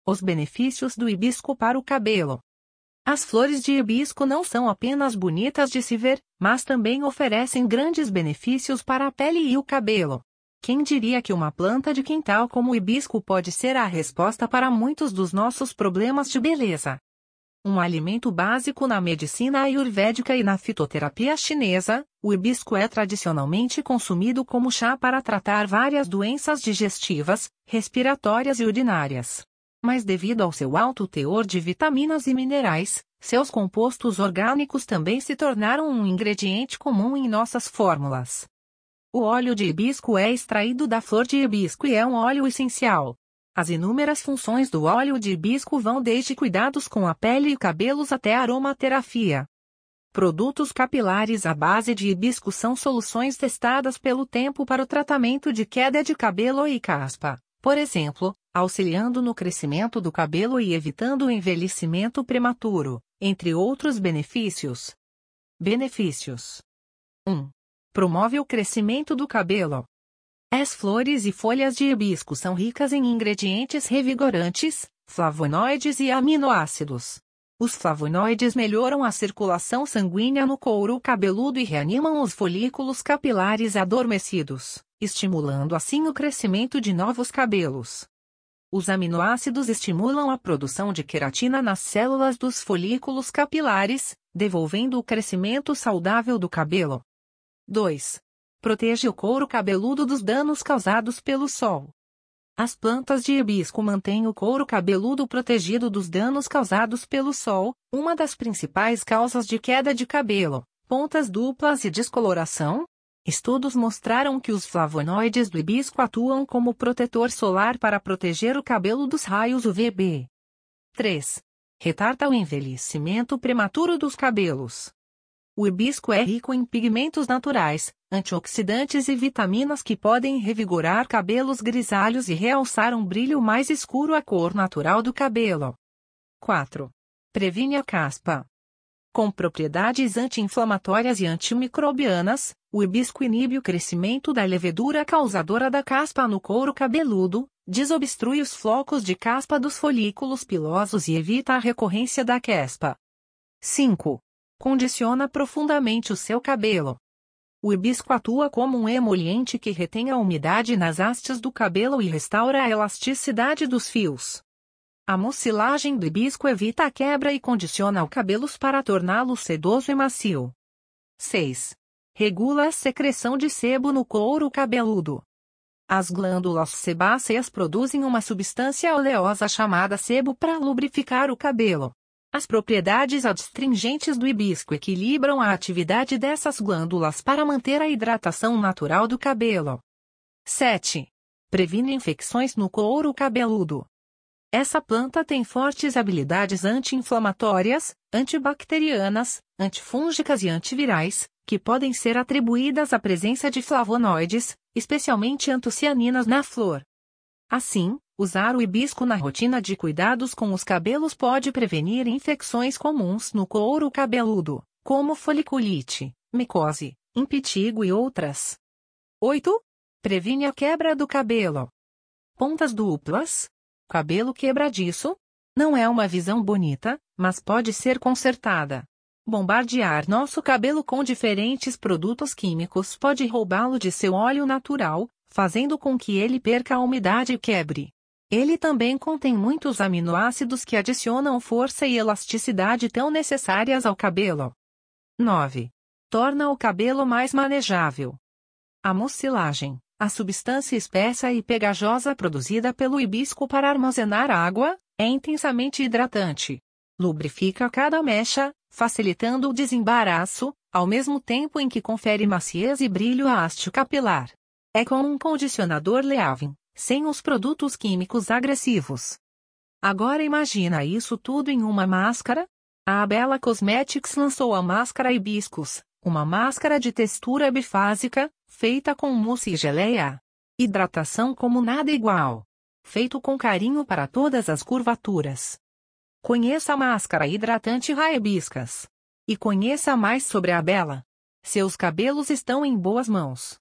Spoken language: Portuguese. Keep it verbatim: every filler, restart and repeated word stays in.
Os benefícios do hibisco para o cabelo. As flores de hibisco não são apenas bonitas de se ver, mas também oferecem grandes benefícios para a pele e o cabelo. Quem diria que uma planta de quintal como o hibisco pode ser a resposta para muitos dos nossos problemas de beleza? Um alimento básico na medicina ayurvédica e na fitoterapia chinesa, o hibisco é tradicionalmente consumido como chá para tratar várias doenças digestivas, respiratórias e urinárias. Mas devido ao seu alto teor de vitaminas e minerais, seus compostos orgânicos também se tornaram um ingrediente comum em nossas fórmulas. O óleo de hibisco é extraído da flor de hibisco e é um óleo essencial. As inúmeras funções do óleo de hibisco vão desde cuidados com a pele e cabelos até aromaterapia. Produtos capilares à base de hibisco são soluções testadas pelo tempo para o tratamento de queda de cabelo e caspa, por exemplo, auxiliando no crescimento do cabelo e evitando o envelhecimento prematuro, entre outros benefícios. Benefícios: um. Promove o crescimento do cabelo. As flores e folhas de hibisco são ricas em ingredientes revigorantes, flavonoides e aminoácidos. Os flavonoides melhoram a circulação sanguínea no couro cabeludo e reanimam os folículos capilares adormecidos, estimulando assim o crescimento de novos cabelos. Os aminoácidos estimulam a produção de queratina nas células dos folículos capilares, devolvendo o crescimento saudável do cabelo. dois. Protege o couro cabeludo dos danos causados pelo sol. As plantas de hibisco mantêm o couro cabeludo protegido dos danos causados pelo sol, uma das principais causas de queda de cabelo, pontas duplas e descoloração. Estudos mostraram que os flavonoides do hibisco atuam como protetor solar para proteger o cabelo dos raios U V B. três. Retarda o envelhecimento prematuro dos cabelos. O hibisco é rico em pigmentos naturais, antioxidantes e vitaminas que podem revigorar cabelos grisalhos e realçar um brilho mais escuro à cor natural do cabelo. quatro. Previne a caspa. Com propriedades anti-inflamatórias e antimicrobianas, o hibisco inibe o crescimento da levedura causadora da caspa no couro cabeludo, desobstrui os flocos de caspa dos folículos pilosos e evita a recorrência da caspa. cinco. Condiciona profundamente o seu cabelo. O hibisco atua como um emoliente que retém a umidade nas hastes do cabelo e restaura a elasticidade dos fios. A mucilagem do hibisco evita a quebra e condiciona o cabelo para torná-lo sedoso e macio. seis. Regula a secreção de sebo no couro cabeludo. As glândulas sebáceas produzem uma substância oleosa chamada sebo para lubrificar o cabelo. As propriedades adstringentes do hibisco equilibram a atividade dessas glândulas para manter a hidratação natural do cabelo. sete. Previne infecções no couro cabeludo. Essa planta tem fortes habilidades anti-inflamatórias, antibacterianas, antifúngicas e antivirais, que podem ser atribuídas à presença de flavonoides, especialmente antocianinas na flor. Assim, usar o hibisco na rotina de cuidados com os cabelos pode prevenir infecções comuns no couro cabeludo, como foliculite, micose, impetigo e outras. oito. Previne a quebra do cabelo. Pontas duplas. Cabelo quebradiço? Não é uma visão bonita, mas pode ser consertada. Bombardear nosso cabelo com diferentes produtos químicos pode roubá-lo de seu óleo natural, fazendo com que ele perca a umidade e quebre. Ele também contém muitos aminoácidos que adicionam força e elasticidade tão necessárias ao cabelo. nove. Torna o cabelo mais manejável. A mucilagem, a substância espessa e pegajosa produzida pelo hibisco para armazenar água, é intensamente hidratante. Lubrifica cada mecha, facilitando o desembaraço, ao mesmo tempo em que confere maciez e brilho à haste capilar. É como um condicionador leave, sem os produtos químicos agressivos. Agora imagina isso tudo em uma máscara? A Abela Cosmetics lançou a máscara hibiscus, uma máscara de textura bifásica, feita com mousse e geleia. Hidratação como nada igual. Feito com carinho para todas as curvaturas. Conheça a máscara hidratante Hibiscus. E conheça mais sobre a Abela. Seus cabelos estão em boas mãos.